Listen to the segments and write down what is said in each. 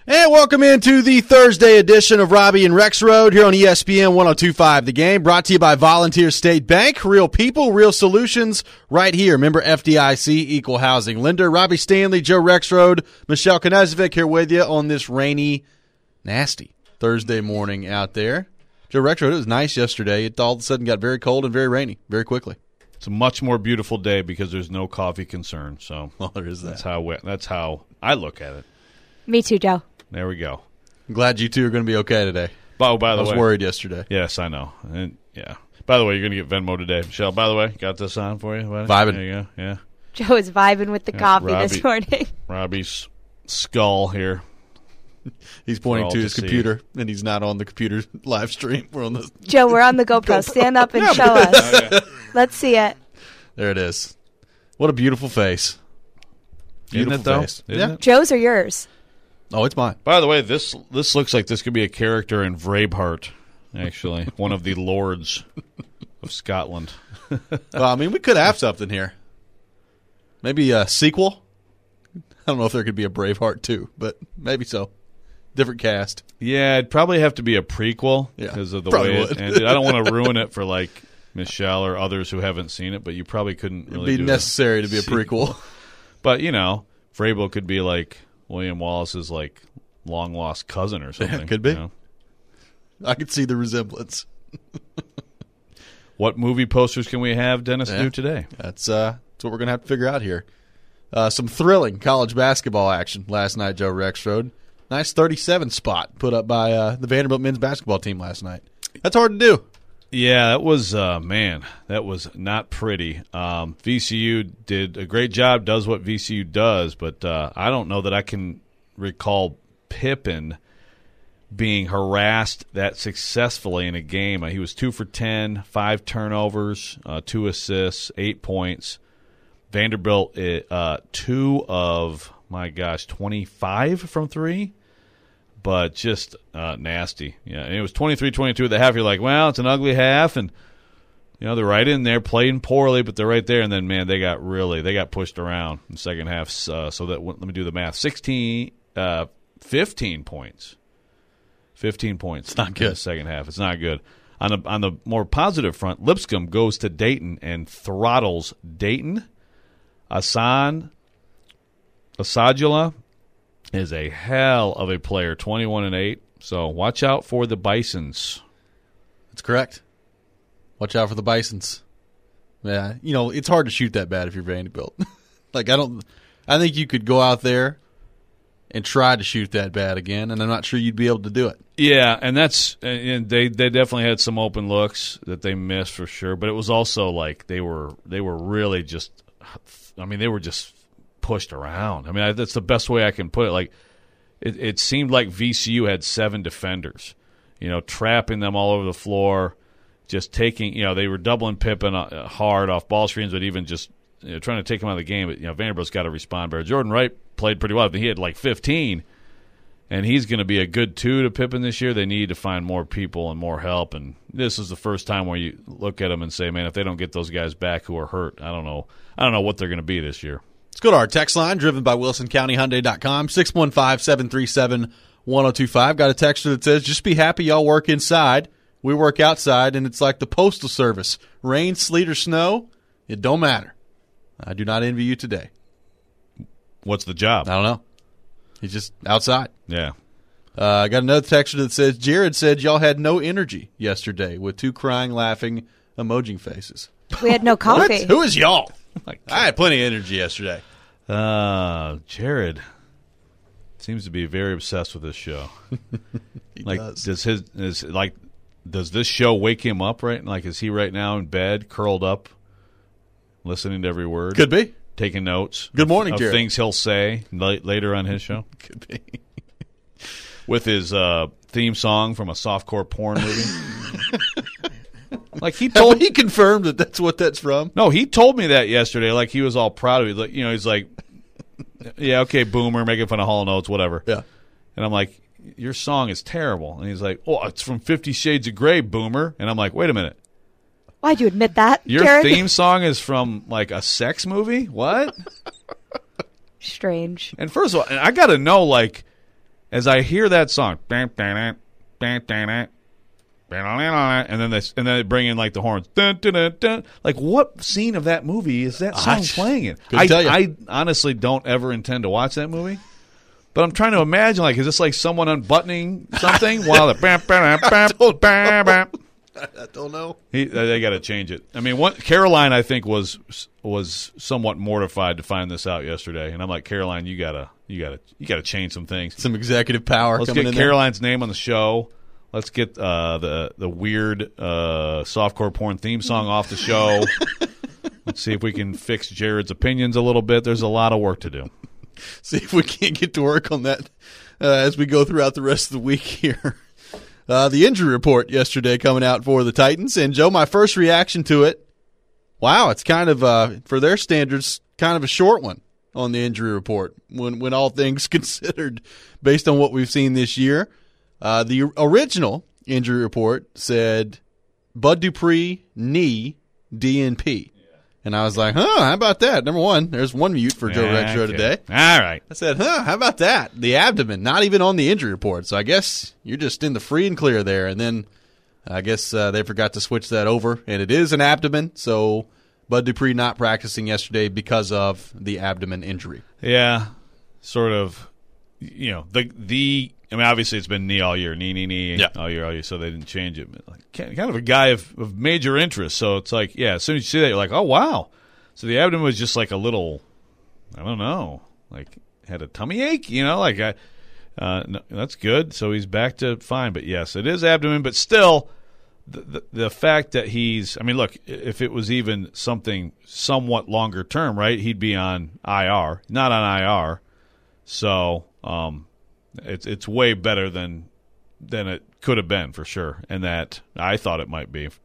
And welcome into the Thursday edition of Robbie and Rex Road here on ESPN 102.5 The Game, brought to you by Volunteer State Bank. Real people, real solutions, right here. Member FDIC, equal housing lender. Robbie Stanley, Joe Rexrode, Michelle Knezovic here with you on this rainy, nasty Thursday morning out there. Joe Rexrode, it was nice yesterday. It all of a sudden got very cold and very rainy very quickly. It's a much more beautiful day because there's no coffee concern. So there is that. That's how I look at it. Me too, Joe. There we go. I'm glad you two are going to be okay today. Oh, by the way, I was worried yesterday. Yes, I know. And yeah. By the way, you're going to get Venmo today. Michelle, by the way, got this on for you? Buddy? Vibing. There you go. Yeah. Joe is vibing with the coffee this morning. Robbie's skull here. He's pointing to his computer, and he's not on the computer live stream. We're on the Joe, we're on the GoPro. Stand up and show us. Okay. Let's see it. There it is. What a beautiful face. Beautiful Isn't it, though? face. Isn't it? Joe's or yours? Oh, it's mine. By the way, this looks like this could be a character in Braveheart, actually. One of the lords of Scotland. Well, I mean, we could have something here. Maybe a sequel. I don't know if there could be a Braveheart 2, but maybe so. Different cast. Yeah, it'd probably have to be a prequel because of the way it ended. I don't want to ruin it for, like, Michelle or others who haven't seen it, but you probably couldn't really It'd be necessary to be a prequel. But, you know, Vrabel could be like William Wallace's, like, long-lost cousin or something. Yeah, could be. You know? I could see the resemblance. What movie posters can we have Dennis do today? That's what we're going to have to figure out here. Some thrilling college basketball action last night, Joe Rexrode. Nice 37 spot put up by the Vanderbilt men's basketball team last night. That's hard to do. Yeah, that was, that was not pretty. VCU did a great job, does what VCU does, but I don't know that I can recall Pippen being harassed that successfully in a game. He was 2 for 10, 5 turnovers, 2 assists, 8 points. Vanderbilt, 2 of, 25 from 3. But just nasty. Yeah, and it was 23-22 at the half. You're like, well, it's an ugly half, and you know they're right in there, playing poorly, but they're right there. And then, man, they got pushed around in the second half. So that let me do the math: 15 points. 15 points. It's not good. In the second half. It's not good. On the more positive front, Lipscomb goes to Dayton and throttles Dayton. Asadula is a hell of a player, 21-8. So watch out for the Bisons. That's correct. Watch out for the Bisons. Yeah, you know, it's hard to shoot that bad if you're Vanderbilt. I think you could go out there and try to shoot that bad again, and I'm not sure you'd be able to do it. Yeah, and they definitely had some open looks that they missed for sure, but it was also like they were really just, they were just pushed around. That's the best way I can put it. Like, it seemed like VCU had 7 defenders, trapping them all over the floor, just taking, they were doubling Pippen hard off ball screens, but even just trying to take him out of the game. But, Vanderbilt's got to respond better. Jordan Wright played pretty well. He had like 15, and he's going to be a good 2 to Pippen this year. They need to find more people and more help, and this is the first time where you look at them and say, man, if they don't get those guys back who are hurt, I don't know what they're going to be this year. Let's go to our text line, driven by WilsonCountyHyundai.com, 615-737-1025. Got a texter that says, just be happy y'all work inside. We work outside, and it's like the Postal Service. Rain, sleet, or snow, it don't matter. I do not envy you today. What's the job? I don't know. He's just outside. Yeah. I got another texter that says, Jared said y'all had no energy yesterday with 2 crying, laughing emoji faces. We had no coffee. What? Who is y'all? I had plenty of energy yesterday. Jared seems to be very obsessed with this show. He does. does. Does this show wake him up right? Like, is he right now in bed, curled up, listening to every word? Could be. Taking notes. Good morning, of Jared. Things he'll say later on his show. Could be. With his theme song from a softcore porn movie. Like he confirmed that that's what that's from. No, he told me that yesterday. Like he was all proud of it. Like, he's like, yeah, okay, boomer, making fun of Hall & Oates, whatever. Yeah. And I'm like, your song is terrible. And he's like, oh, it's from 50 Shades of Grey, boomer. And I'm like, wait a minute. Why'd you admit that, Your Jared? theme song is from like a sex movie? What? Strange. And first of all, I got to know, like, as I hear that song, and then they bring in like the horns. Dun, dun, dun, dun. Like, what scene of that movie is that song playing in? I honestly don't ever intend to watch that movie, but I'm trying to imagine, like, is this like someone unbuttoning something while the I don't know. They got to change it. I mean, Caroline, I think, was somewhat mortified to find this out yesterday, and I'm like, Caroline, you gotta change some things. Some executive power. Let's coming get in Caroline's name on the show. Let's get the weird softcore porn theme song off the show. Let's see if we can fix Jared's opinions a little bit. There's a lot of work to do. See if we can't get to work on that as we go throughout the rest of the week here. The injury report yesterday coming out for the Titans. And, Joe, my first reaction to it, wow, it's kind of, for their standards, kind of a short one on the injury report when all things considered based on what we've seen this year. The original injury report said Bud Dupree, knee, DNP. And I was like, how about that? Number one, there's one mute for Joe Rexroad today. All right. I said, how about that? The abdomen, not even on the injury report. So I guess you're just in the free and clear there. And then I guess they forgot to switch that over, and it is an abdomen. So Bud Dupree not practicing yesterday because of the abdomen injury. Yeah, sort of, I mean, obviously it's been knee all year, knee, all year, so they didn't change it. Like, kind of a guy of major interest, so it's like, yeah, as soon as you see that, you're like, oh, wow. So the abdomen was just like a little, I don't know, like had a tummy ache, like no, that's good. So he's back to fine. But, yes, it is abdomen, but still the fact that he's, I mean, look, if it was even something somewhat longer term, right, he'd be on IR, not on IR. So, it's way better than it could have been for sure, and that I thought it might be.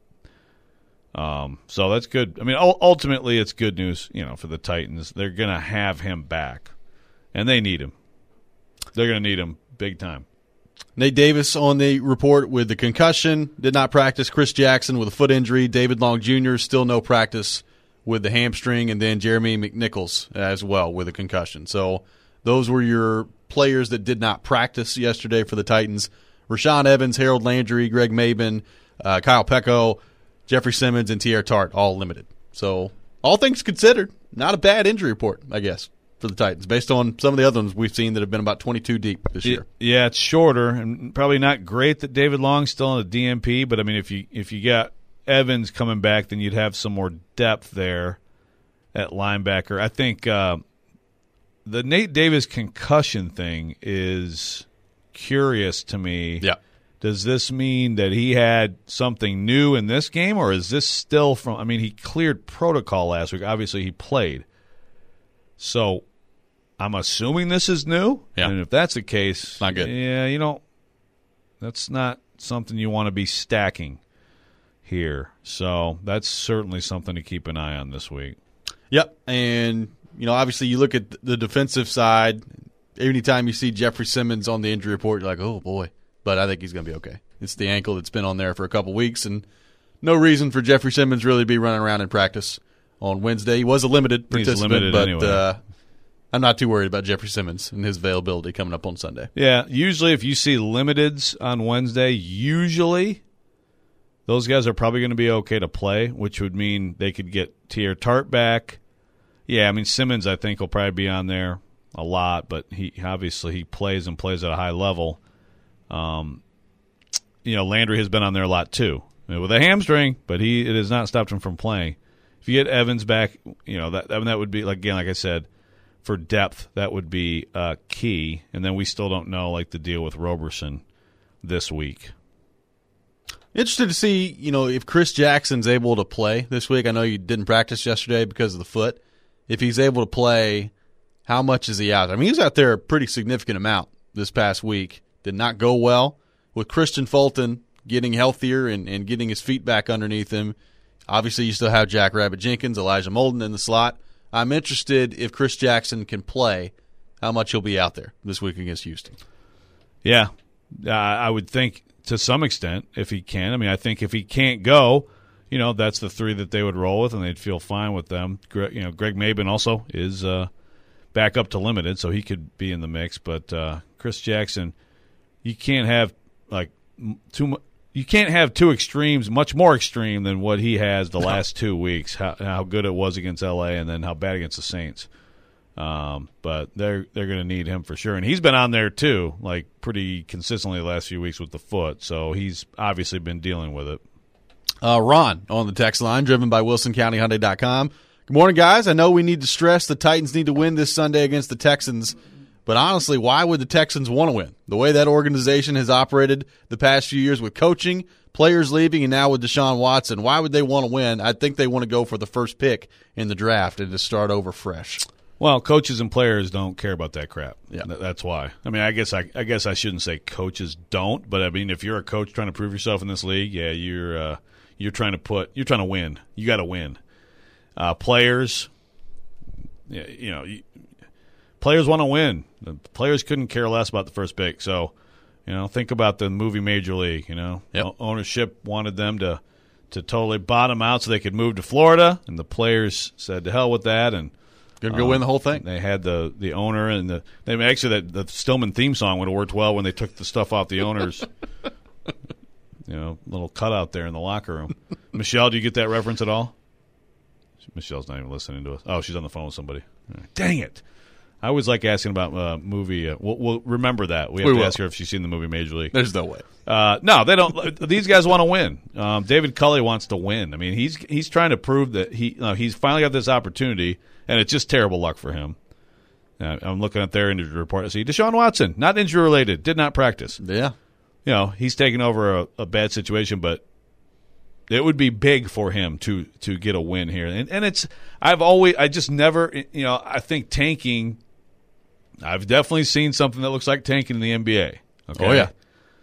So that's good. I mean, ultimately, it's good news, for the Titans. They're going to have him back, and they need him. They're going to need him big time. Nate Davis on the report with the concussion, did not practice. Chris Jackson with a foot injury. David Long Jr. still no practice with the hamstring, and then Jeremy McNichols as well with a concussion. So those were your players that did not practice yesterday for the Titans. Rashaan Evans, Harold Landry, Greg Maben, Kyle Pecco, Jeffrey Simmons, and Teair Tart all limited. So all things considered, not a bad injury report, I guess, for the Titans, based on some of the other ones we've seen that have been about 22 deep this year. Yeah, it's shorter, and probably not great that David Long's still on the DNP, but, I mean, if you got Evans coming back, then you'd have some more depth there at linebacker. I think the Nate Davis concussion thing is curious to me. Yeah. Does this mean that he had something new in this game, or is this still from – I mean, he cleared protocol last week. Obviously, he played. So I'm assuming this is new. Yeah. And if that's the case, not good. Yeah, that's not something you want to be stacking here. So that's certainly something to keep an eye on this week. Yep, and – obviously you look at the defensive side. Anytime you see Jeffrey Simmons on the injury report, you're like, oh, boy. But I think he's going to be okay. It's the ankle that's been on there for a couple weeks, and no reason for Jeffrey Simmons really to be running around in practice on Wednesday. He was a limited participant, but anyway. I'm not too worried about Jeffrey Simmons and his availability coming up on Sunday. Yeah, usually if you see limiteds on Wednesday, usually those guys are probably going to be okay to play, which would mean they could get Teair Tart back. Yeah, I mean, Simmons, I think, will probably be on there a lot, but he plays and plays at a high level. Landry has been on there a lot too, with a hamstring, but it has not stopped him from playing. If you get Evans back, that would be, like I said, for depth, that would be key. And then we still don't know, the deal with Roberson this week. Interested to see, if Chris Jackson's able to play this week. I know you didn't practice yesterday because of the foot. If he's able to play, how much is he out? I mean, he was out there a pretty significant amount this past week. Did not go well. With Christian Fulton getting healthier and getting his feet back underneath him, obviously you still have Jack Rabbit Jenkins, Elijah Molden in the slot. I'm interested if Chris Jackson can play, how much he'll be out there this week against Houston. Yeah, I would think to some extent if he can. I mean, I think if he can't go, that's the three that they would roll with, and they'd feel fine with them. Greg Maben also is back up to limited, so he could be in the mix. But Chris Jackson, you can't have you can't have two extremes, much more extreme than what he has the last 2 weeks. How good it was against LA, and then how bad against the Saints. But they're going to need him for sure, and he's been on there too, like pretty consistently the last few weeks with the foot. So he's obviously been dealing with it. Ron on the text line, driven by WilsonCountyHyundai.com. Good morning, guys. I know we need to stress the Titans need to win this Sunday against the Texans, but honestly, why would the Texans want to win? The way that organization has operated the past few years with coaching, players leaving, and now with Deshaun Watson, why would they want to win? I think they want to go for the first pick in the draft and to start over fresh. Well, coaches and players don't care about that crap. Yeah. That's why. I mean, I guess I shouldn't say coaches don't, but I mean, if you're a coach trying to prove yourself in this league, yeah, you're trying to win. You got to win. Players, players want to win. The players couldn't care less about the first pick. So, think about the movie Major League. Yep. Ownership wanted them to totally bottom out so they could move to Florida, and the players said to hell with that and go win the whole thing. They had the owner and the Stillman theme song would have worked well when they took the stuff off the owners. Little cutout there in the locker room. Michelle, do you get that reference at all? Michelle's not even listening to us. Oh, she's on the phone with somebody. Dang it. I always like asking about movie. We'll remember that. We have to ask her if she's seen the movie Major League. There's no way. No, they don't. These guys want to win. David Culley wants to win. I mean, he's trying to prove that he's finally got this opportunity, and it's just terrible luck for him. I'm looking at their injury report. I see Deshaun Watson, not injury related, did not practice. Yeah. He's taking over a bad situation, but it would be big for him to get a win here. And I just never, I think tanking, I've definitely seen something that looks like tanking in the NBA. Okay? Oh, yeah.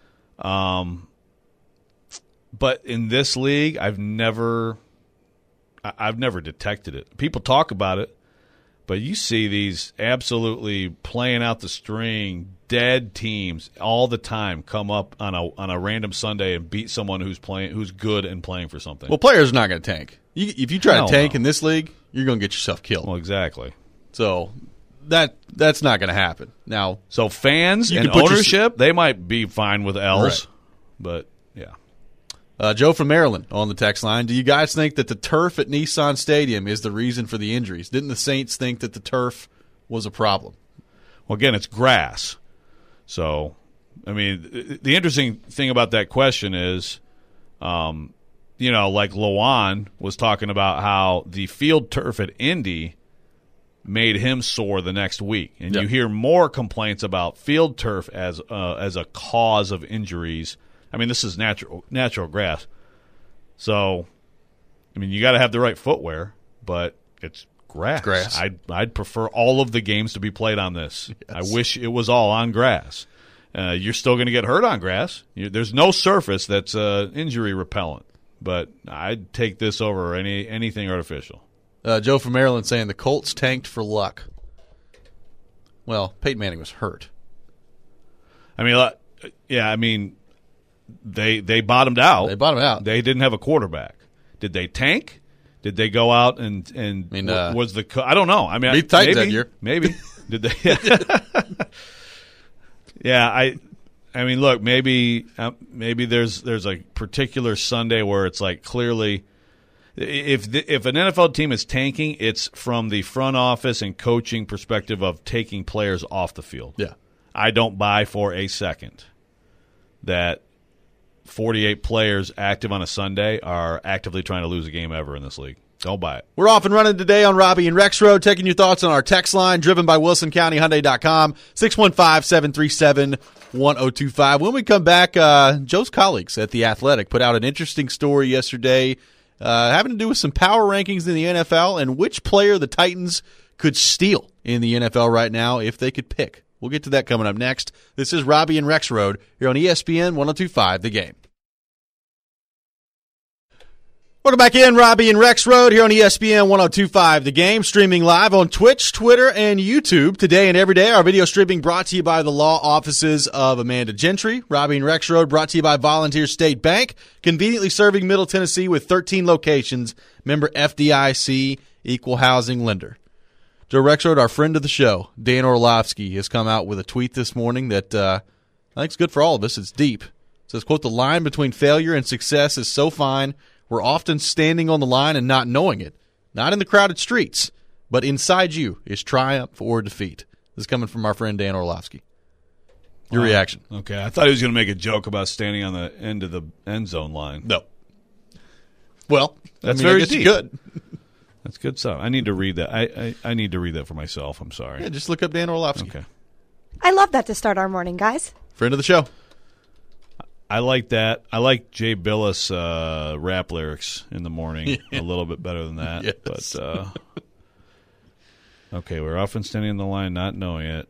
But in this league, I've never detected it. People talk about it, but you see these absolutely playing out the string, dead teams all the time come up on a random Sunday and beat someone who's good and playing for something. Well, players are not going to tank. If you try to tank in this league, you're going to get yourself killed. Well, exactly. So that's not going to happen. Now, so fans and ownership, they might be fine with L's, right. But yeah. Joe from Maryland on the text line. Do you guys think that the turf at Nissan Stadium is the reason for the injuries? Didn't the Saints think that the turf was a problem? Well, again, it's grass. So, I mean, the interesting thing about that question is, like Lawan was talking about how the field turf at Indy made him sore the next week. And You hear more complaints about field turf as a cause of injuries. I mean, this is natural grass. So, I mean, you got to have the right footwear, but it's grass. I'd prefer all of the games to be played on this. Yes. I wish it was all on grass. You're still going to get hurt on grass. There's no surface that's injury repellent, but I'd take this over anything artificial. Joe from Maryland saying the Colts tanked for luck. Well, Peyton Manning was hurt. I mean, they bottomed out. They bottomed out. They didn't have a quarterback. Did they tank? Did they go out and was the I don't know. I mean, beat Titans that year. Maybe did they? Yeah, I mean, look, maybe there's a particular Sunday where it's like clearly, if an NFL team is tanking, it's from the front office and coaching perspective of taking players off the field. Yeah, I don't buy for a second that 48 players active on a Sunday are actively trying to lose a game ever in this league. Don't buy it. We're off and running today on Robbie and Rex Road, taking your thoughts on our text line, driven by WilsonCountyHyundai.com, 615-737-1025. When we come back, Joe's colleagues at The Athletic put out an interesting story yesterday having to do with some power rankings in the NFL and which player the Titans could steal in the NFL right now if they could pick. We'll get to that coming up next. This is Robbie and Rex Road here on ESPN 102.5 The Game. Welcome back in, Robbie and Rex Road here on ESPN 102.5 The Game, streaming live on Twitch, Twitter, and YouTube today and every day. Our video streaming brought to you by the law offices of Amanda Gentry. Robbie and Rex Road brought to you by Volunteer State Bank, conveniently serving Middle Tennessee with 13 locations. Member FDIC, equal housing lender. Joe Rexrode, our friend of the show, Dan Orlovsky, has come out with a tweet this morning that I think is good for all of us. It's deep. It says, quote, "The line between failure and success is so fine, we're often standing on the line and not knowing it. Not in the crowded streets, but inside you is triumph or defeat." This is coming from our friend Dan Orlovsky. Your reaction? Okay, I thought he was going to make a joke about standing on the end of the end zone line. No. Well, That's I very guess you deep. could. That's good stuff. I need to read that. I need to read that for myself. I'm sorry. Yeah, just look up Dan Orlovsky. Okay. I love that to start our morning, guys. Friend of the show. I like that. I like Jay Billis rap lyrics in the morning a little bit better than that. Yes. But okay, we're often standing in the line not knowing it.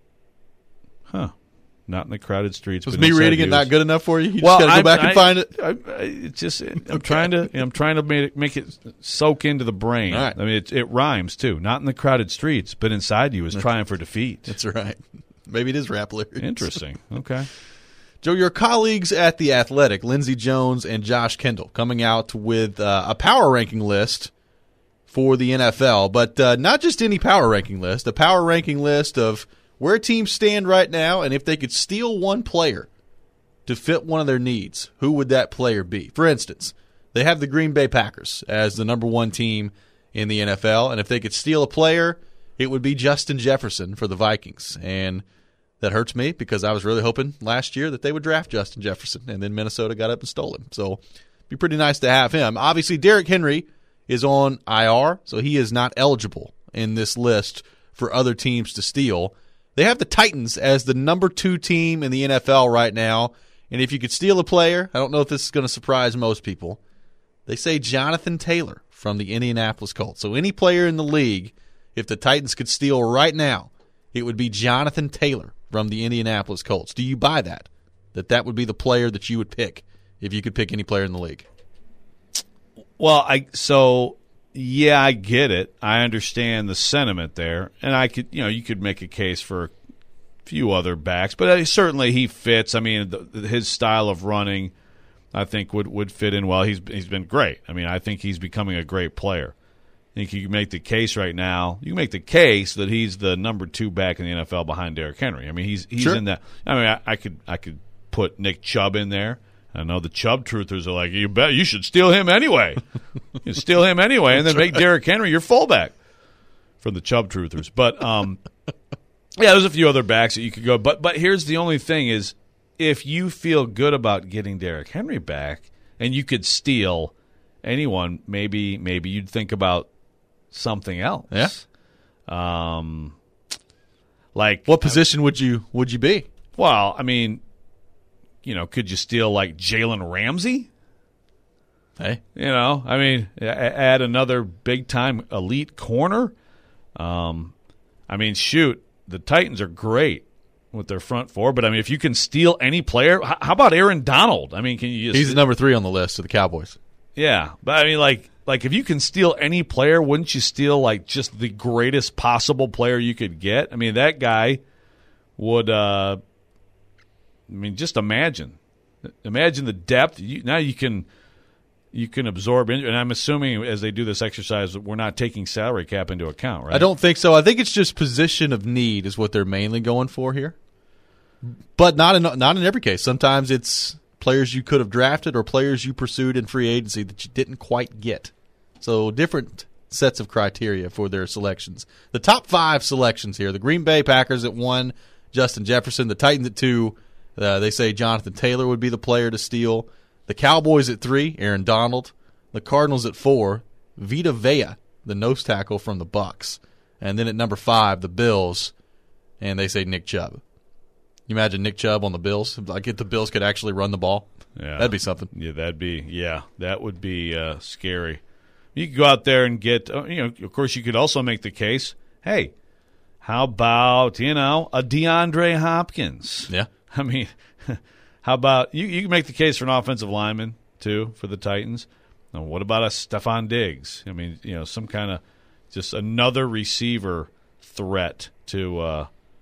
Huh. Not in the crowded streets. Was but me inside reading it you. not good enough for you? You Well, just got to go back and find it? It's just I'm trying to make it soak into the brain. All right. I mean, it rhymes too. Not in the crowded streets, but inside you is triumph or defeat. That's right. Maybe it is rap lyrics. Interesting. Okay. Joe, your colleagues at The Athletic, Lindsey Jones and Josh Kendall, coming out with a power ranking list for the NFL, but not just any power ranking list, a power ranking list of where teams stand right now, and if they could steal one player to fit one of their needs, who would that player be? For instance, they have the Green Bay Packers as the number one team in the NFL, and if they could steal a player, it would be Justin Jefferson for the Vikings. And that hurts me because I was really hoping last year that they would draft Justin Jefferson, and then Minnesota got up and stole him. So it'd be pretty nice to have him. Obviously, Derrick Henry is on IR, so he is not eligible in this list for other teams to steal. They have the Titans as the number 2 team in the NFL right now, and if you could steal a player, I don't know if this is going to surprise most people, they say Jonathan Taylor from the Indianapolis Colts. So any player in the league, if the Titans could steal right now, it would be Jonathan Taylor from the Indianapolis Colts. Do you buy that? That would be the player that you would pick if you could pick any player in the league? Well, yeah, I get it. I understand the sentiment there, and you could make a case for a few other backs, but certainly he fits. I mean, his style of running, I think would fit in well. He's been great. I mean, I think he's becoming a great player. I think you can make the case right now. You can make the case that he's the number 2 back in the NFL behind Derrick Henry. I mean, he's Sure. in that. I mean, I could put Nick Chubb in there. I know the Chubb truthers are like, you bet you should steal him anyway. You steal him anyway, and then make Derrick Henry your fullback for the Chubb truthers. But yeah, there's a few other backs that you could go. But here's the only thing is, if you feel good about getting Derrick Henry back and you could steal anyone, maybe you'd think about something else. Yeah. Like What position would you be? Well, I mean, could you steal like Jalen Ramsey? Hey, I mean, add another big-time elite corner. I mean, shoot, the Titans are great with their front four, but I mean, if you can steal any player, how about Aaron Donald? I mean, can you just... he's number 3 on the list of the Cowboys. Yeah, but I mean, like if you can steal any player, wouldn't you steal like just the greatest possible player you could get? I mean, that guy would... I mean, just imagine the depth. Now you can absorb, and I'm assuming as they do this exercise, we're not taking salary cap into account, right? I don't think so. I think it's just position of need is what they're mainly going for here, but not in every case. Sometimes it's players you could have drafted or players you pursued in free agency that you didn't quite get. So different sets of criteria for their selections. The top 5 selections here: the Green Bay Packers at 1, Justin Jefferson; the Titans at 2. They say Jonathan Taylor would be the player to steal. The Cowboys at 3, Aaron Donald. The Cardinals at 4, Vita Vea, the nose tackle from the Bucs. And then at number 5, the Bills, and they say Nick Chubb. You imagine Nick Chubb on the Bills? Like if the Bills could actually run the ball, that'd be something. Yeah, that would be scary. You could go out there and get, of course, you could also make the case, hey, how about, a DeAndre Hopkins? Yeah. I mean, how about you can make the case for an offensive lineman, too, for the Titans. Now, what about a Stephon Diggs? I mean, some kind of just another receiver threat to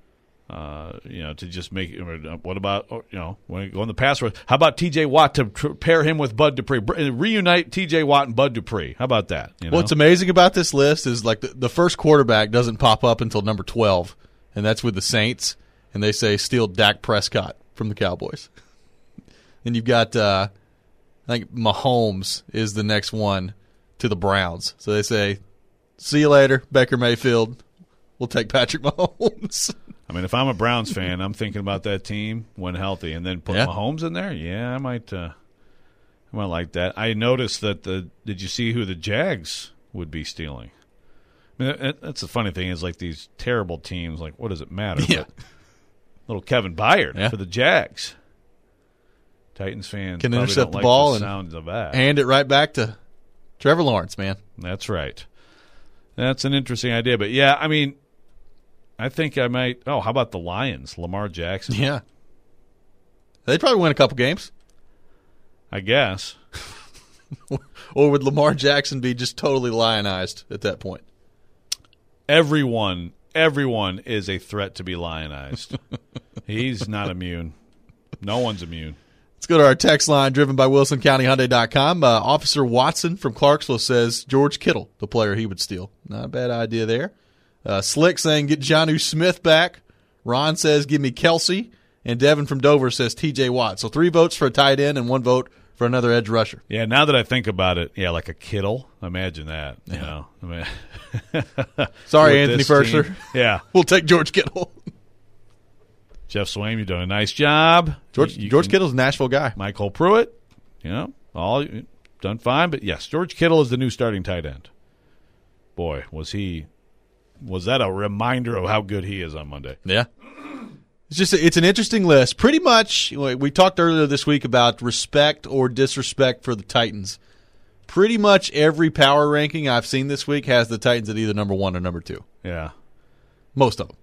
To just make. What about when you go in the pass rush? How about T.J. Watt to pair him with Bud Dupree, reunite T.J. Watt and Bud Dupree? How about that? What's amazing about this list is like the first quarterback doesn't pop up until number 12, and that's with the Saints, and they say steal Dak Prescott from the Cowboys. Then you've got I think Mahomes is the next one to the Browns, so they say see you later, Baker Mayfield. We'll take Patrick Mahomes. I mean, if I'm a Browns fan, I'm thinking about that team when healthy, and then put Mahomes in there. Yeah, I might like that. I noticed that did you see who the Jags would be stealing? I mean, that's the funny thing is like these terrible teams. Like, what does it matter? Yeah. But little Kevin Byard for the Jags. Titans fans can intercept the like ball the and sound of that. Hand it right back to Trevor Lawrence, man. That's right. That's an interesting idea, but yeah, I mean. I think I might. Oh, how about the Lions? Lamar Jackson. Yeah. They'd probably win a couple games. I guess. Or would Lamar Jackson be just totally lionized at that point? Everyone is a threat to be lionized. He's not immune. No one's immune. Let's go to our text line driven by WilsonCountyHyundai.com. Officer Watson from Clarksville says George Kittle, the player he would steal. Not a bad idea there. Slick saying get Jonnu Smith back. Ron says give me Kelsey. And Devin from Dover says T.J. Watt. So 3 votes for a tight end and 1 vote for another edge rusher. Yeah, now that I think about it, like a Kittle. Imagine that. Yeah. I mean, sorry, Anthony Firster. Yeah. We'll take George Kittle. Jeff Swaim, you're doing a nice job. George Kittle's a Nashville guy. Michael Pruitt, all done fine. But yes, George Kittle is the new starting tight end. Boy, was that a reminder of how good he is on Monday? Yeah. It's an interesting list. Pretty much, we talked earlier this week about respect or disrespect for the Titans. Pretty much every power ranking I've seen this week has the Titans at either number 1 or number 2. Yeah. Most of them.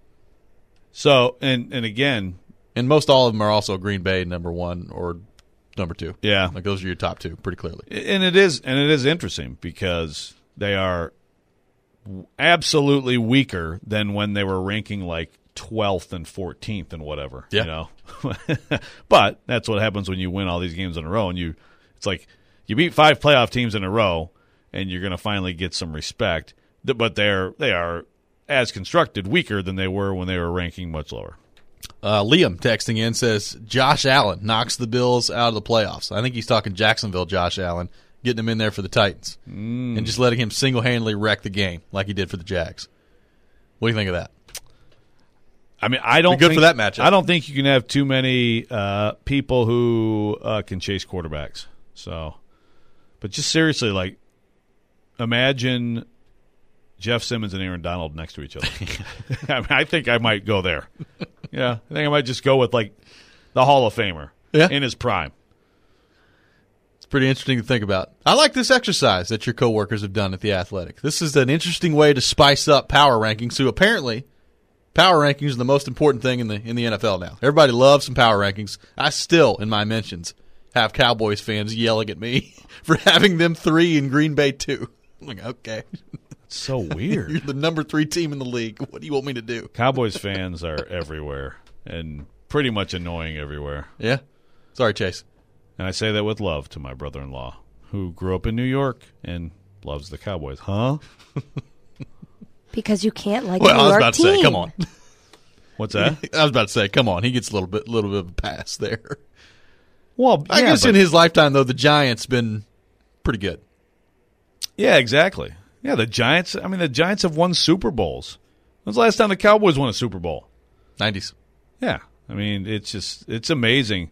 So, and again. And most all of them are also Green Bay number 1 or number 2. Yeah. Like those are your top 2 pretty clearly. And it is interesting because they are absolutely weaker than when they were ranking like 12th and 14th and whatever. Yeah. But that's what happens when you win all these games in a row, and it's like you beat 5 playoff teams in a row and you're going to finally get some respect. But they are as constructed weaker than they were when they were ranking much lower. Liam texting in says Josh Allen knocks the Bills out of the playoffs. I think he's talking Jacksonville Josh Allen, getting him in there for the Titans and just letting him single-handedly wreck the game like he did for the Jags. What do you think of that? I mean, I don't think for that matchup. I don't think you can have too many people who can chase quarterbacks. So, but just seriously, like, imagine Jeff Simmons and Aaron Donald next to each other. I mean, I think I might go there. Yeah, I think I might just go with like the Hall of Famer in his prime. It's pretty interesting to think about. I like this exercise that your coworkers have done at The Athletic. This is an interesting way to spice up power rankings. So apparently, power rankings are the most important thing in the NFL now. Everybody loves some power rankings. I still, in my mentions, have Cowboys fans yelling at me for having them 3 and Green Bay 2. I'm like, okay. It's so weird. You're the number 3 team in the league. What do you want me to do? Cowboys fans are everywhere and pretty much annoying everywhere. Yeah. Sorry, Chase. And I say that with love to my brother-in-law, who grew up in New York and loves the Cowboys. Huh? Because you can't like well, New York I was about to say, come on. What's that? I was about to say, come on. He gets a little bit of a pass there. Well, I guess in his lifetime, though, the Giants been pretty good. Yeah, exactly. Yeah, the Giants. I mean, the Giants have won Super Bowls. When's the last time the Cowboys won a Super Bowl? 90s. Yeah, I mean, it's amazing.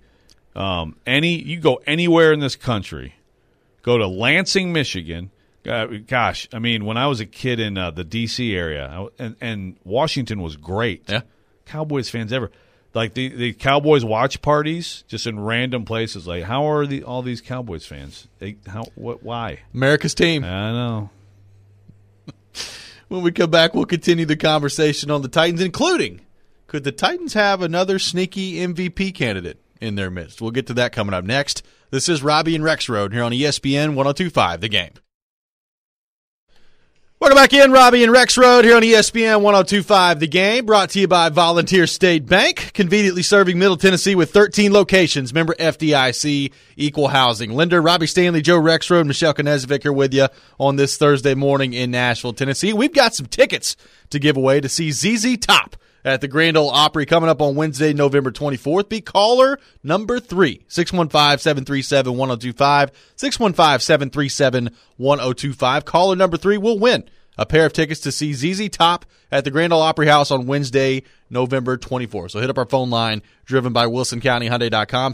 You go anywhere in this country, go to Lansing, Michigan. Gosh, I mean, when I was a kid in the D.C. area, and Washington was great. Yeah, Cowboys fans ever like the Cowboys watch parties just in random places. Like, how are all these Cowboys fans? Why? America's team. I know. When we come back, we'll continue the conversation on the Titans, including could the Titans have another sneaky MVP candidate in their midst? We'll get to that coming up next. This is Robbie and Rex Road here on ESPN 102.5 The Game. Welcome back in, Robbie and Rex Road here on ESPN 102.5 The Game, brought to you by Volunteer State Bank, conveniently serving Middle Tennessee with 13 locations. Member FDIC, equal housing lender. Robbie Stanley, Joe Rexroad, Michelle Knezvik here with you on this Thursday morning in Nashville, Tennessee. We've got some tickets to give away to see ZZ Top at the Grand Ole Opry coming up on Wednesday, November 24th. Be caller number 3, 615-737-1025, 615-737-1025. Caller number 3 will win a pair of tickets to see ZZ Top at the Grand Ole Opry House on Wednesday, November 24th. So hit up our phone line, driven by WilsonCountyHyundai.com,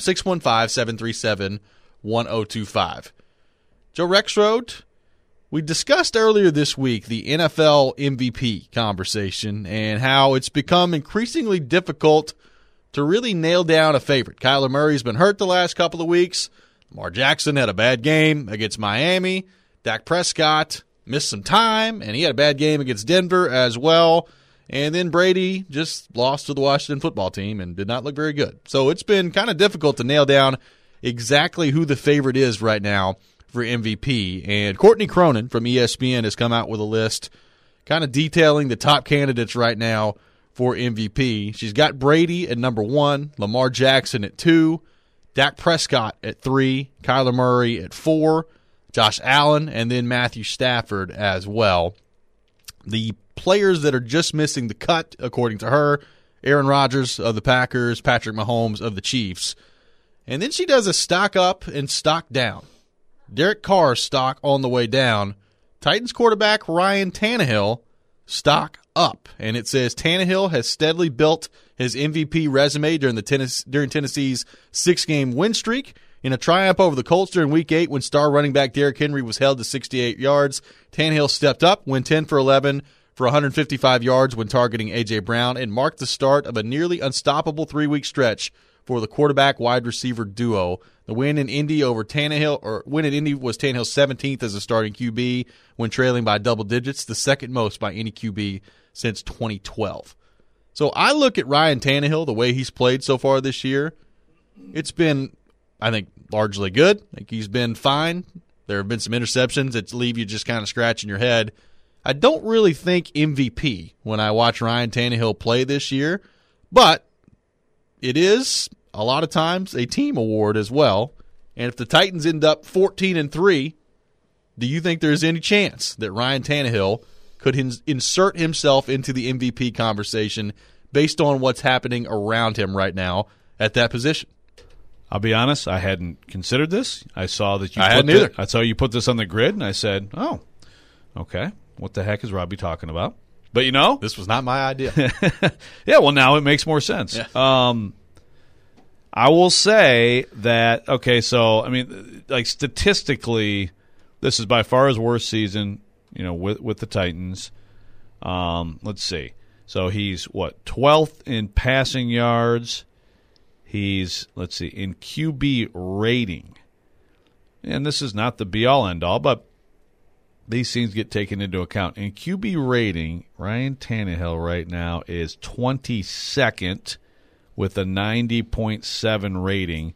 615-737-1025. Joe Rexroad, we discussed earlier this week the NFL MVP conversation and how it's become increasingly difficult to really nail down a favorite. Kyler Murray's been hurt the last couple of weeks. Lamar Jackson had a bad game against Miami. Dak Prescott missed some time, and he had a bad game against Denver as well. And then Brady just lost to the Washington football team and did not look very good. So it's been kind of difficult to nail down exactly who the favorite is right now for MVP. And Courtney Cronin from ESPN has come out with a list kind of detailing the top candidates right now for MVP. She's got Brady at number 1, Lamar Jackson at 2, Dak Prescott at 3, Kyler Murray at 4, Josh Allen, and then Matthew Stafford as well. The players that are just missing the cut, according to her, Aaron Rodgers of the Packers, Patrick Mahomes of the Chiefs. And then she does a stock up and stock down. Derek Carr's stock on the way down. Titans quarterback Ryan Tannehill, stock up. And it says Tannehill has steadily built his MVP resume during Tennessee's 6-game win streak. In a triumph over the Colts during Week 8 when star running back Derrick Henry was held to 68 yards, Tannehill stepped up, went 10 for 11 for 155 yards when targeting A.J. Brown, and marked the start of a nearly unstoppable 3-week stretch for the quarterback-wide receiver duo. The win in Indy was Tannehill's 17th as a starting QB when trailing by double digits, the second most by any QB since 2012. So I look at Ryan Tannehill, the way he's played so far this year. It's been, I think, largely good. I think he's been fine. There have been some interceptions that leave you just kind of scratching your head. I don't really think MVP when I watch Ryan Tannehill play this year, but it is a lot of times a team award as well. And if the Titans end up 14-3, do you think there's any chance that Ryan Tannehill could insert himself into the MVP conversation based on what's happening around him right now at that position? I'll be honest, I hadn't considered this. I saw that I saw you put this on the grid, and I said, oh, okay, what the heck is Robbie talking about? But this was not my idea. Yeah, well, now it makes more sense. Yeah. I will say that, okay, so, I mean, like statistically, this is by far his worst season, with the Titans. Let's see. So he's, 12th in passing yards. He's, in QB rating. And this is not the be-all, end-all, but these things get taken into account. In QB rating, Ryan Tannehill right now is 22nd with a 90.7 rating.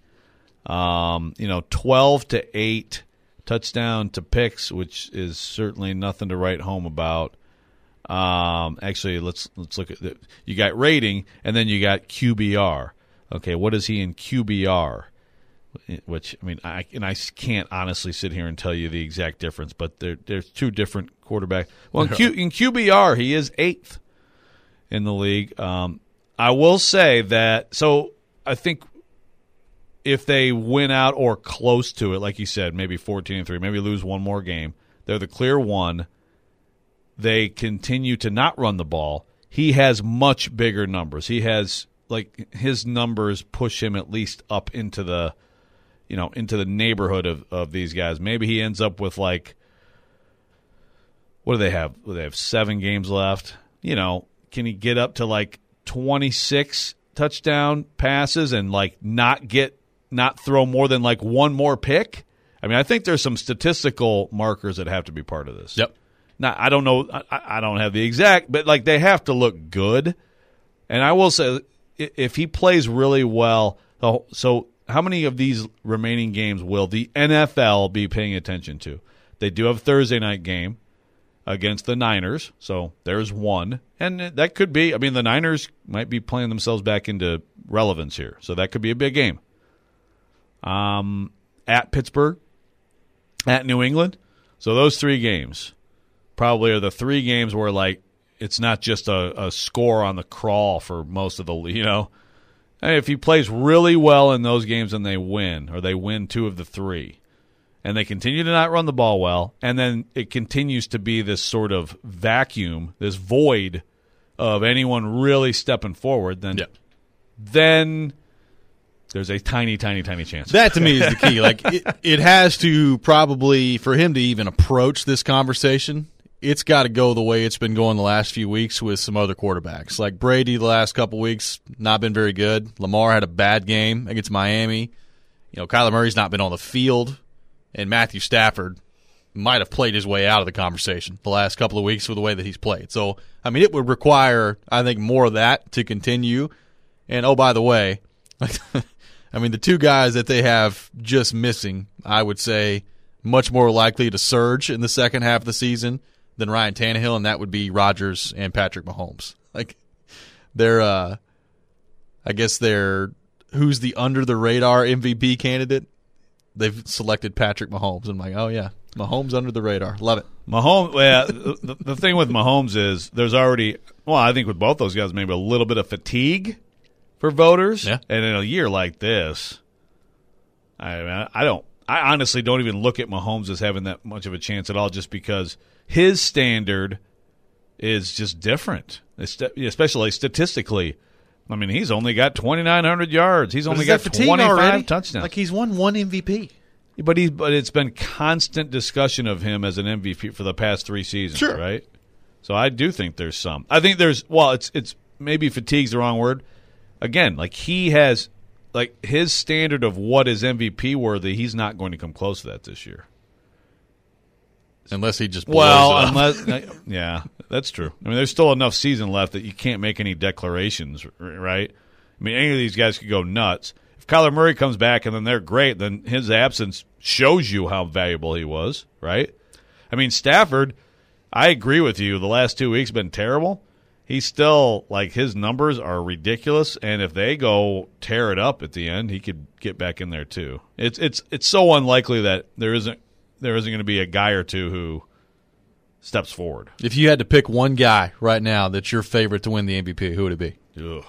12-8 touchdown to picks, which is certainly nothing to write home about. Actually, let's look at it. You got rating, and then you got QBR. Okay, what is he in QBR? Which, I mean, I can't honestly sit here and tell you the exact difference, but there's two different quarterbacks. Well, in QBR, he is 8th in the league. I will say that, so I think if they win out or close to it, like you said, maybe 14-3, maybe lose one more game, they're the clear one. They continue to not run the ball. He has much bigger numbers. He has, his numbers push him at least up into the, into the neighborhood of these guys. Maybe he ends up with what do they have? They have 7 games left. Can he get up to 26 touchdown passes and not throw more than one more pick? I mean, I think there's some statistical markers that have to be part of this. Yep. Now, I don't know. I don't have the exact, but they have to look good. And I will say, if he plays really well, so how many of these remaining games will the NFL be paying attention to? They do have a Thursday night game against the Niners. So there's one. And that could be, I mean, the Niners might be playing themselves back into relevance here. So that could be a big game. At Pittsburgh, at New England. So those 3 games probably are the 3 games where, like, it's not just a score on the crawl for most of the, you know. And if he plays really well in those games and they win, or they win 2 of the 3, and they continue to not run the ball well, and then it continues to be this sort of vacuum, this void of anyone really stepping forward, then there's a tiny, tiny, tiny chance. That, to me, is the key. Like, it has to probably, for him to even approach this conversation, it's got to go the way it's been going the last few weeks with some other quarterbacks. Like Brady the last couple weeks, not been very good. Lamar had a bad game against Miami. You know, Kyler Murray's not been on the field. And Matthew Stafford might have played his way out of the conversation the last couple of weeks with the way that he's played. So, I mean, it would require, I think, more of that to continue. And, oh, by the way, I mean, the 2 guys that they have just missing, I would say, much more likely to surge in the second half of the season than Ryan Tannehill, and that would be Rodgers and Patrick Mahomes. Like, they're, I guess they're, who's the under-the-radar MVP candidate? They've selected Patrick Mahomes. I'm like, oh, yeah, Mahomes under the radar. Love it. Mahomes, well, the thing with Mahomes is there's already, well, I think with both those guys, maybe a little bit of fatigue for voters. Yeah. And in a year like this, I honestly don't even look at Mahomes as having that much of a chance at all, just because his standard is just different, especially statistically. I mean, he's only got 2,900 yards. He's only got 25 touchdowns. Like, he's won 1 MVP. But it's been constant discussion of him as an MVP for the past 3 seasons, sure, right? So I do think there's some. I think there's, well, it's maybe fatigue's the wrong word. Again, like, he has, like, his standard of what is MVP worthy, he's not going to come close to that this year. Unless he just blows it up. Yeah, that's true. I mean, there's still enough season left that you can't make any declarations, right? I mean, any of these guys could go nuts. If Kyler Murray comes back and then they're great, then his absence shows you how valuable he was, right? I mean, Stafford, I agree with you. The last 2 weeks have been terrible. He's still, like, his numbers are ridiculous, and if they go tear it up at the end, he could get back in there too. It's so unlikely that there isn't going to be a guy or two who steps forward. If you had to pick one guy right now that's your favorite to win the MVP, who would it be? Ugh.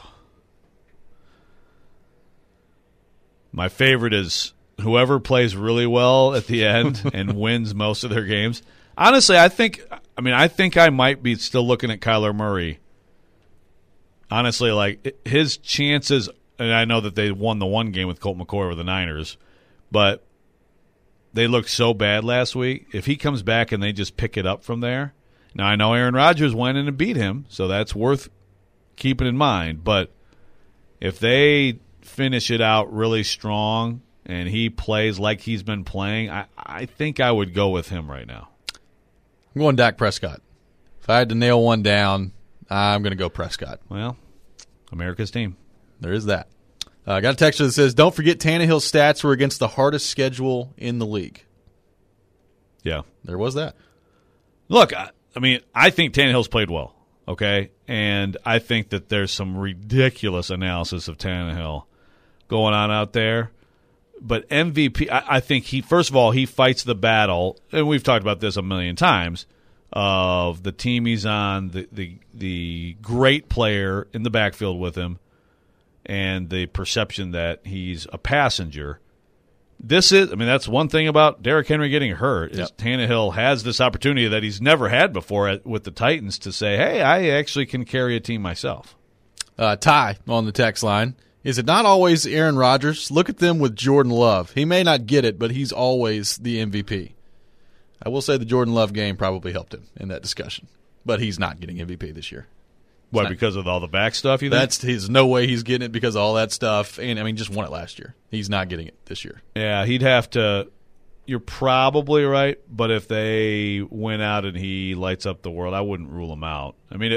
My favorite is whoever plays really well at the end and wins most of their games. Honestly, I think I might be still looking at Kyler Murray. Honestly, like, his chances, and I know that they won the one game with Colt McCoy with the Niners, but they looked so bad last week. If he comes back and they just pick it up from there. Now, I know Aaron Rodgers went in and beat him, so that's worth keeping in mind. But if they finish it out really strong and he plays like he's been playing, I think I would go with him right now. I'm going Dak Prescott. If I had to nail one down, I'm going to go Prescott. Well, America's team. There is that. I got a text that says, don't forget Tannehill's stats were against the hardest schedule in the league. Yeah. There was that. Look, I mean, I think Tannehill's played well, okay? And I think that there's some ridiculous analysis of Tannehill going on out there. But MVP, I think first of all, he fights the battle, and we've talked about this a million times, of the team he's on, the great player in the backfield with him, and the perception that he's a passenger. That's one thing about Derrick Henry getting hurt, is Tannehill has this opportunity that he's never had before with the Titans to say, hey, I actually can carry a team myself. Ty on the text line. Is it not always Aaron Rodgers? Look at them with Jordan Love. He may not get it, but he's always the MVP. I will say the Jordan Love game probably helped him in that discussion, but he's not getting MVP this year. Why, because of all the back stuff, you think? There's no way he's getting it because of all that stuff. And, I mean, just won it last year. He's not getting it this year. Yeah, he'd have to – you're probably right, but if they went out and he lights up the world, I wouldn't rule him out. I mean,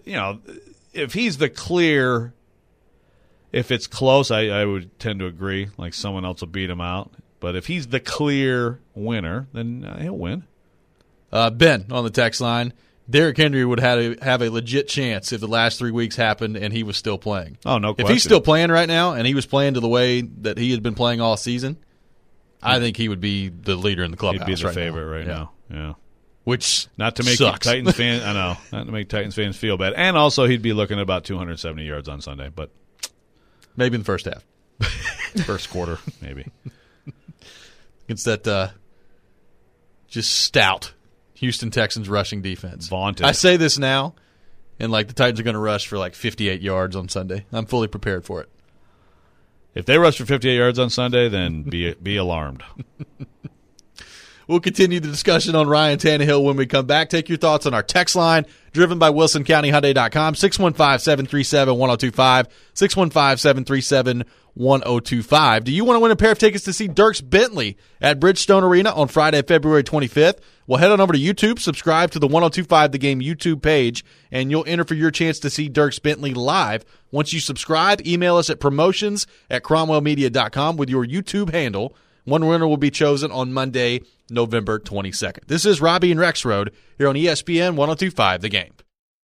if he's the clear – if it's close, I would tend to agree. Like, someone else will beat him out. But if he's the clear winner, then he'll win. Ben on the text line. Derrick Henry would have a legit chance if the last 3 weeks happened and he was still playing. Oh, no question. If he's still playing right now and he was playing to the way that he had been playing all season, I think he would be the leader in the clubhouse. He'd be the right favorite now. Yeah. Which not to make sucks. Titans fans, I know, not to make Titans fans feel bad, and also he'd be looking at about 270 yards on Sunday, but maybe in the first half, first quarter, maybe against that just stout Houston Texans rushing defense. Vaunted. I say this now, and the Titans are going to rush for 58 yards on Sunday. I'm fully prepared for it. If they rush for 58 yards on Sunday, then be alarmed. We'll continue the discussion on Ryan Tannehill when we come back. Take your thoughts on our text line, driven by WilsonCountyHyundai.com, 615-737-1025, 615-737-1025. Do you want to win a pair of tickets to see Dierks Bentley at Bridgestone Arena on Friday, February 25th? Well, head on over to YouTube, subscribe to the 1025 The Game YouTube page, and you'll enter for your chance to see Dierks Bentley live. Once you subscribe, email us at promotions@cromwellmedia.com with your YouTube handle. One winner will be chosen on Monday, November 22nd. This is Robbie and Rexroad here on ESPN 1025 The Game.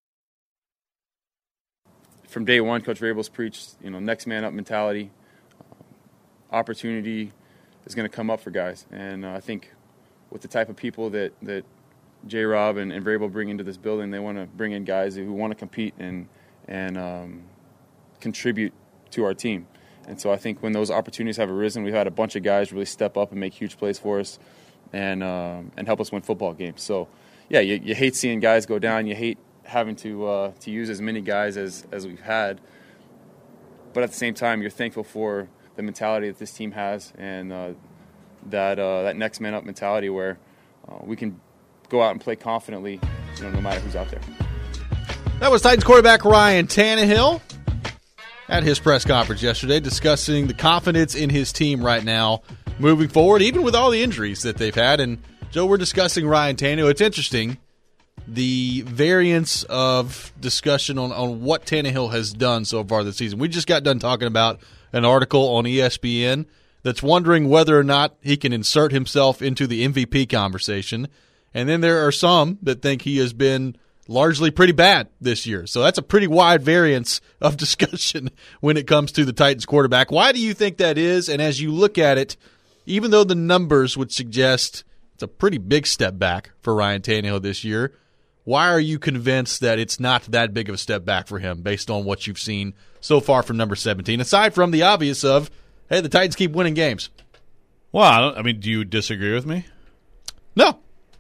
From day one, Coach Vrabel's preached, next man up mentality. Opportunity is going to come up for guys, and I think with the type of people that J-Rob and Vrabel bring into this building, they want to bring in guys who want to compete and contribute to our team. And so I think when those opportunities have arisen, we've had a bunch of guys really step up and make huge plays for us and help us win football games. So, yeah, you hate seeing guys go down. You hate having to use as many guys as we've had. But at the same time, you're thankful for the mentality that this team has and that next man up mentality where we can go out and play confidently, no matter who's out there. That was Titans quarterback Ryan Tannehill at his press conference yesterday, discussing the confidence in his team right now moving forward, even with all the injuries that they've had. And, Joe, we're discussing Ryan Tannehill. It's interesting, the variance of discussion on what Tannehill has done so far this season. We just got done talking about an article on ESPN that's wondering whether or not he can insert himself into the MVP conversation. And then there are some that think he has been largely pretty bad this year. So that's a pretty wide variance of discussion when it comes to the Titans quarterback. Why do you think that is? And as you look at it, even though the numbers would suggest it's a pretty big step back for Ryan Tannehill this year, why are you convinced that it's not that big of a step back for him based on what you've seen so far from number 17, aside from the obvious of, hey, the Titans keep winning games? Well, do you disagree with me? No.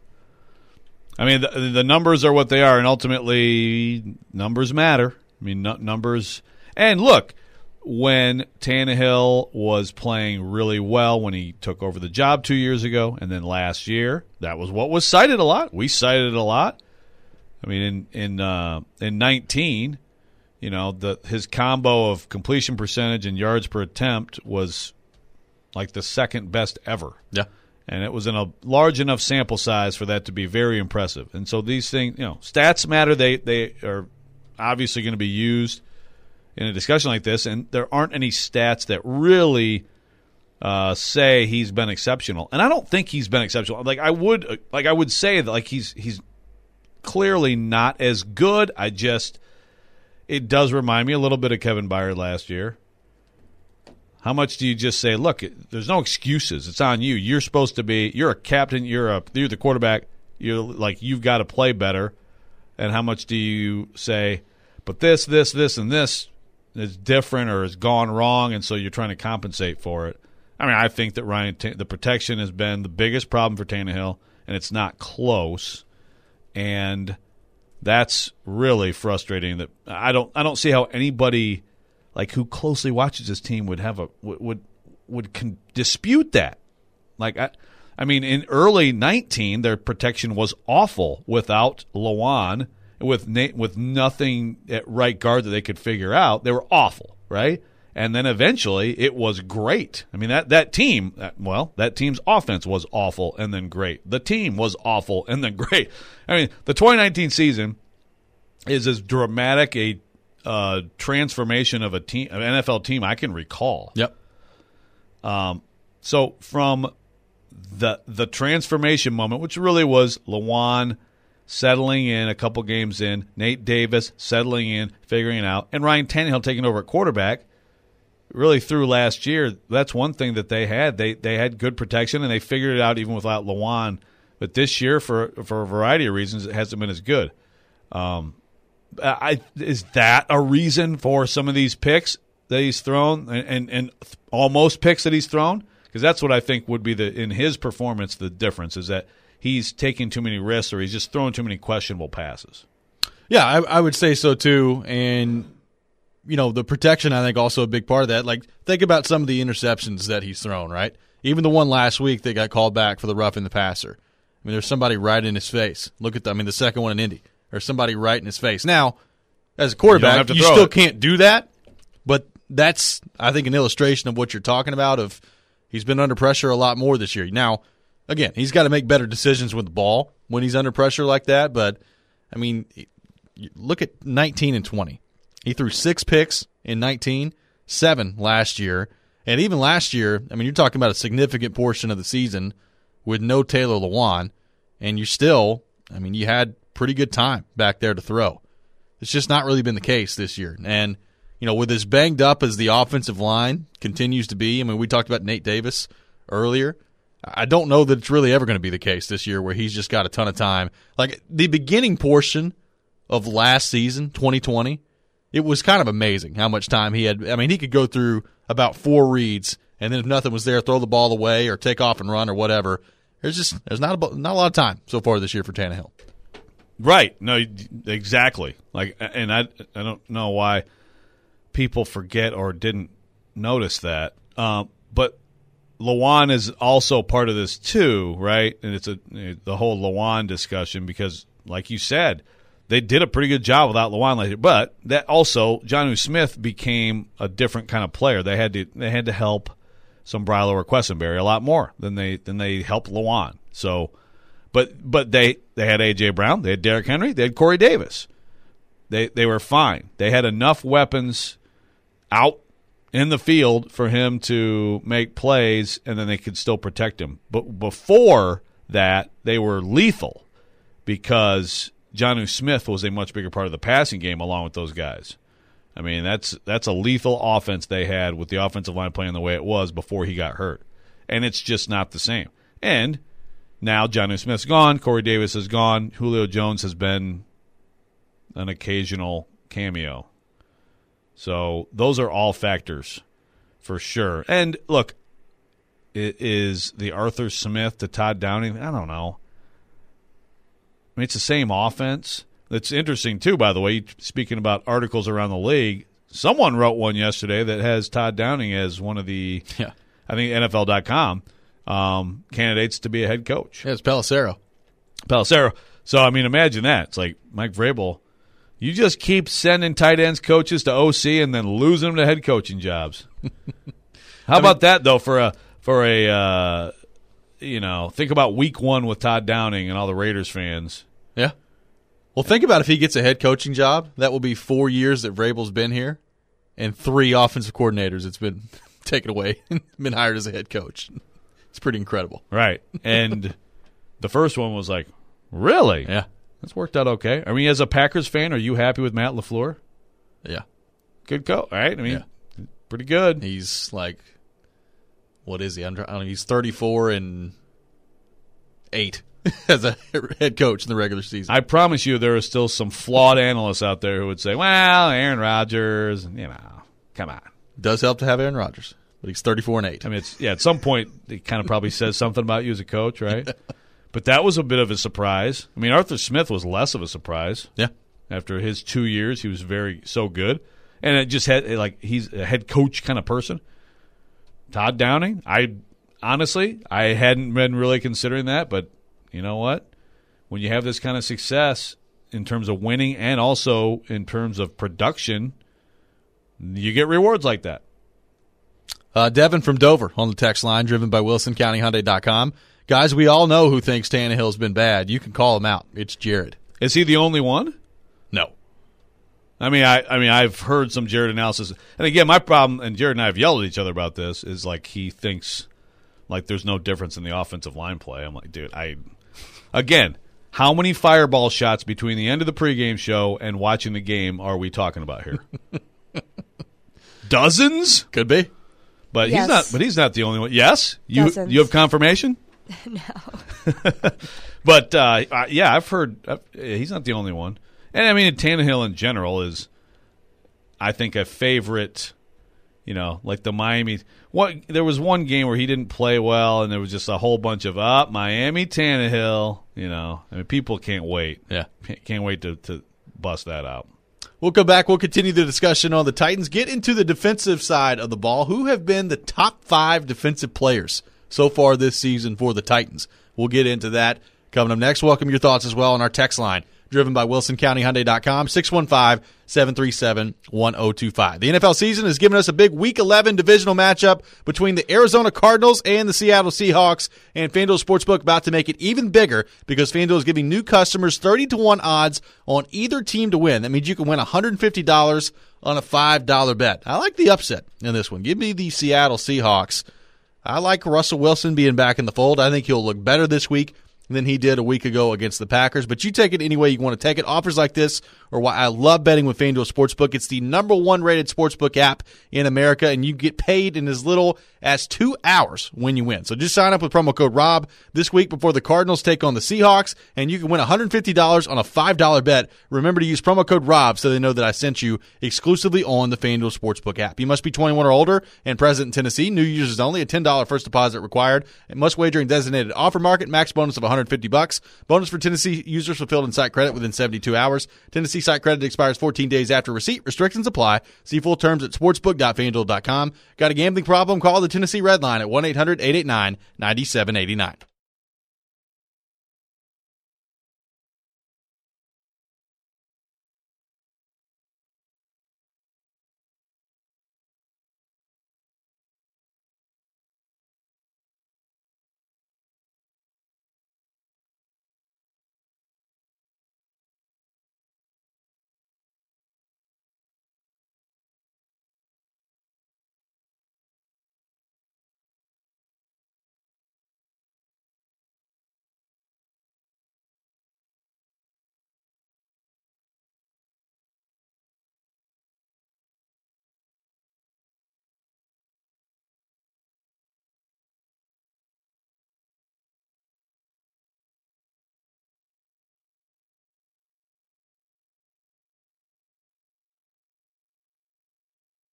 The numbers are what they are, and ultimately numbers matter. Numbers. And look, when Tannehill was playing really well when he took over the job 2 years ago, and then last year, that was what was cited a lot. We cited it a lot. In 19, his combo of completion percentage and yards per attempt was like the second best ever. Yeah. And it was in a large enough sample size for that to be very impressive. And so these things, stats matter. They are obviously going to be used in a discussion like this, and there aren't any stats that really say he's been exceptional. And I don't think he's been exceptional. I would say that he's clearly not as good. It does remind me a little bit of Kevin Byard last year. How much do you just say, look, there's no excuses. It's on you. You're supposed to be – you're a captain. You're the quarterback. You've got to play better. And how much do you say, but this, and this is different or has gone wrong, and so you're trying to compensate for it? I think that the protection has been the biggest problem for Tannehill, and it's not close. And that's really frustrating. That I don't see how anybody – who closely watches this team would dispute that. In early 19, their protection was awful without Lewan, with nothing at right guard that they could figure out. They were awful, right? And then eventually it was great. That team's offense was awful and then great. The team was awful and then great. The 2019 season is as dramatic a transformation of an NFL team I can recall. Yep. So from the transformation moment, which really was Lewan settling in a couple games in, Nate Davis settling in, figuring it out, and Ryan Tannehill taking over at quarterback. Really through last year, that's one thing that they had. They had good protection, and they figured it out even without Lewan. But this year, for a variety of reasons, it hasn't been as good. Is that a reason for some of these picks that he's thrown and almost picks that he's thrown? Because that's what I think would be in his performance, the difference is that he's taking too many risks or he's just throwing too many questionable passes. Yeah, I would say so too. And, the protection, I think, also a big part of that. Like, think about some of the interceptions that he's thrown, right? Even the one last week that got called back for the roughing the passer. I mean, there's somebody right in his face. Look at the second one in Indy. There's somebody right in his face. Now, as a quarterback, you still can't do that, but that's, I think, an illustration of what you're talking about of he's been under pressure a lot more this year. Now, again, he's got to make better decisions with the ball when he's under pressure like that, but, look at 19 and 20. He threw 6 picks in 19, 7 last year, and even last year, you're talking about a significant portion of the season with no Taylor Lewan, and you still, you had pretty good time back there to throw. It's just not really been the case this year. And, with as banged up as the offensive line continues to be, we talked about Nate Davis earlier. I don't know that it's really ever going to be the case this year where he's just got a ton of time. Like, the beginning portion of last season, 2020, it was kind of amazing how much time he had. He could go through about 4 reads, and then if nothing was there, throw the ball away or take off and run or whatever. There's not a lot of time so far this year for Tannehill. Right. No, exactly. And I don't know why people forget or didn't notice that. But Lewan is also part of this too, right? And it's the whole Lewan discussion because, like you said, they did a pretty good job without Lewan last year. But that also, Jonnu Smith became a different kind of player. They had to help Sombrilo or Quessenberry a lot more than they helped Lewan. So, but they had A.J. Brown, they had Derrick Henry, they had Corey Davis. They were fine. They had enough weapons out in the field for him to make plays, and then they could still protect him. But before that, they were lethal because Jonnu Smith was a much bigger part of the passing game along with those guys. That's a lethal offense they had with the offensive line playing the way it was before he got hurt. And it's just not the same. And now Jonnu Smith's gone, Corey Davis is gone, Julio Jones has been an occasional cameo. So those are all factors for sure. And look, is the Arthur Smith to Todd Downing? I don't know. It's the same offense. It's interesting, too, by the way, speaking about articles around the league, someone wrote one yesterday that has Todd Downing as one of the, I think, NFL.com candidates to be a head coach. Yeah, it's Pelissero. So, imagine that. It's like Mike Vrabel, you just keep sending tight ends coaches to OC and then losing them to head coaching jobs. How about that, though, for a think about week 1 with Todd Downing and all the Raiders fans. Yeah. Well, think about if he gets a head coaching job. That will be 4 years that Vrabel's been here and 3 offensive coordinators that's been taken away and been hired as a head coach. It's pretty incredible. Right. And the first one was like, really? Yeah. That's worked out okay. As a Packers fan, are you happy with Matt LaFleur? Yeah. Good coach, right? Pretty good. He's like, what is he? He's 34-8 as a head coach in the regular season. I promise you there are still some flawed analysts out there who would say, well, Aaron Rodgers, come on. Does help to have Aaron Rodgers, but he's 34-8. At some point it kind of probably says something about you as a coach, right? But that was a bit of a surprise. Arthur Smith was less of a surprise. Yeah. After his 2 years, he was so good. And it just had, he's a head coach kind of person. Todd Downing, I hadn't been really considering that, but you know what? When you have this kind of success in terms of winning and also in terms of production, you get rewards like that. Devin from Dover on the text line, driven by WilsonCountyHyundai.com. Guys, we all know who thinks Tannehill's been bad. You can call him out. It's Jared. Is he the only one? No. I've heard some Jared analysis. And again, my problem, and Jared and I have yelled at each other about this, is he thinks like there's no difference in the offensive line play. I'm like, dude, again, how many fireball shots between the end of the pregame show and watching the game are we talking about here? Dozens? Could be. But Yes. he's not the only one. Yes? You Dozens. have confirmation? No. But yeah, I've heard he's not the only one. And I mean, Tannehill in general is, I think, a favorite. You know, like the Miami. There was one game where he didn't play well, and there was just a whole bunch of Miami Tannehill. You know, I mean, people can't wait. Yeah, can't wait to bust that out. We'll come back. We'll continue the discussion on the Titans. Get into the defensive side of the ball. Who have been the top 5 defensive players so far this season for the Titans? We'll get into that coming up next. Welcome your thoughts as well on our text line, driven by WilsonCountyHyundai.com, 615-737-1025. The NFL season has given us a big Week 11 divisional matchup between the Arizona Cardinals and the Seattle Seahawks, and FanDuel Sportsbook about to make it even bigger because FanDuel is giving new customers 30-1 odds on either team to win. That means you can win $150 on a $5 bet. I like the upset in this one. Give me the Seattle Seahawks. I like Russell Wilson being back in the fold. I think he'll look better this week than he did a week ago against the Packers. But you take it any way you want to take it. Offers like this are why I love betting with FanDuel Sportsbook. It's the #1 rated sportsbook app in America, and you get paid in as little as 2 hours when you win. So just sign up with promo code ROB this week before the Cardinals take on the Seahawks, and you can win $150 on a $5 bet. Remember to use promo code ROB so they know that I sent you exclusively on the FanDuel Sportsbook app. You must be 21 or older and present in Tennessee. New users only. A $10 first deposit required. And must wager in designated offer market. Max bonus of $150. Bonus for Tennessee users fulfilled in site credit within 72 hours. Tennessee site credit expires 14 days after receipt. Restrictions apply. See full terms at sportsbook.fanduel.com. Got a gambling problem? Call the Tennessee Red Line at 1-800-889-9789.